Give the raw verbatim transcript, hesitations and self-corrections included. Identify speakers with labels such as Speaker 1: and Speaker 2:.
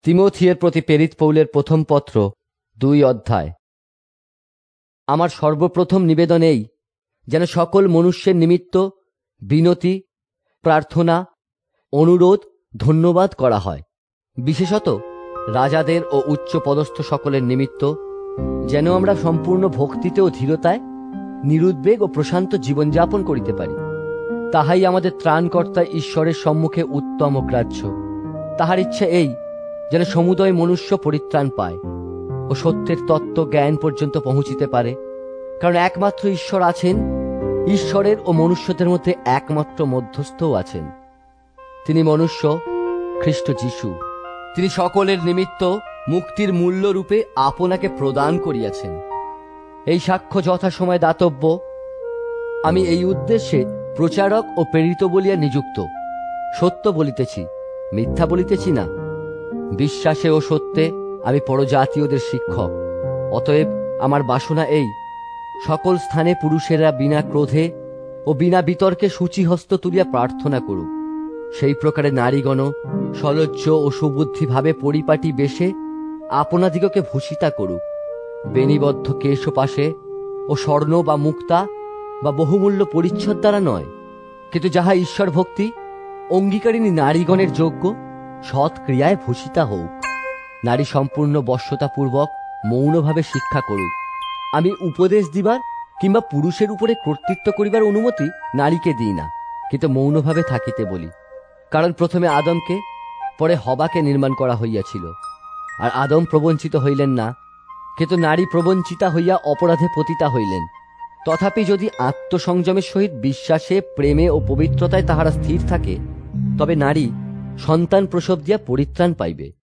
Speaker 1: তিমোথিয়ের প্রতি প্রেরিত পৌলের প্রথম পত্র দুই অধ্যায়। আমার সর্বপ্রথম নিবেদন এই, যেন সকল মনুষ্যের নিমিত্ত বিনতি, প্রার্থনা, অনুরোধ, ধন্যবাদ করা হয়, বিশেষত রাজাদের ও উচ্চ পদস্থ সকলের নিমিত্ত, যেন আমরা সম্পূর্ণ ভক্তিতে ও ধীরতায় নিরুদ্বেগ ও প্রশান্ত জীবনযাপন করিতে পারি। তাহাই আমাদের ত্রাণকর্তা ঈশ্বরের সম্মুখে উত্তম ও গ্রাহ্য। তাহার ইচ্ছা এই, যেন সমুদয় মনুষ্য পরিত্রাণ পায় ও সত্যের তত্ত্ব জ্ঞান পর্যন্ত পৌঁছিতে পারে। কারণ একমাত্র ঈশ্বর আছেন, ঈশ্বরের ও মনুষ্যদের মধ্যে একমাত্র মধ্যস্থও আছেন। তিনি মনুষ্য, খ্রিস্ট যীশু। তিনি সকলের নিমিত্ত মুক্তির মূল্যরূপে আপনাকে প্রদান করিয়াছেন। এই সাক্ষ্য যথাসময় দাতব্য। আমি এই উদ্দেশ্যে প্রচারক ও প্রেরিত বলিয়া নিযুক্ত। সত্য বলিতেছি, মিথ্যা বলিতেছি না। বিশ্বাসে ও সত্যে আমি পরজাতীয়দের শিক্ষক। অতএব আমার বাসনা এই, সকল স্থানে পুরুষেরা বিনা ক্রোধে ও বিনা বিতর্কে সূচিহস্ত তুলিয়া প্রার্থনা করুক। সেই প্রকারে নারীগণ সলজ্জ ও সুবুদ্ধিভাবে পরিপাটি বেশে আপনাদিগকে ভূষিতা করুক, বেণীবদ্ধ কেশ পাশে ও স্বর্ণ বা মুক্তা বা বহুমূল্য পরিচ্ছদ দ্বারা নয়, কিন্তু যাহা ঈশ্বর ভক্তি অঙ্গীকারিণী নারীগণের যোগ্য, সৎ ক্রিয়ায় ভূষিতা হোক। নারী সম্পূর্ণ বশ্যতাপূর্বক মৌনভাবে শিক্ষা করুক। আমি উপদেশ দিবার কিংবা পুরুষের উপরে কর্তৃত্ব করিবার অনুমতি নারীকে দিই না, কিন্তু মৌনভাবে থাকিতে বলি। কারণ প্রথমে আদমকে, পরে হবাকে নির্মাণ করা হইয়াছিল। আর আদম প্রবঞ্চিত হইলেন না, কিন্তু নারী প্রবঞ্চিতা হইয়া অপরাধে পতিতা হইলেন। তথাপি যদি আত্মসংযমের সহিত বিশ্বাসে, প্রেমে ও পবিত্রতায় তাহারা স্থির থাকে, তবে নারী সন্তান প্রসব দিয়া পরিত্রাণ পাইবে।